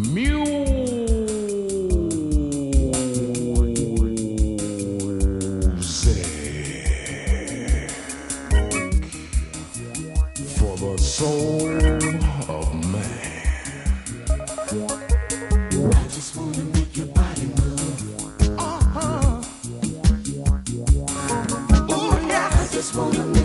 For the soul of man. I just wanna make your body move. Oh yeah, I just wanna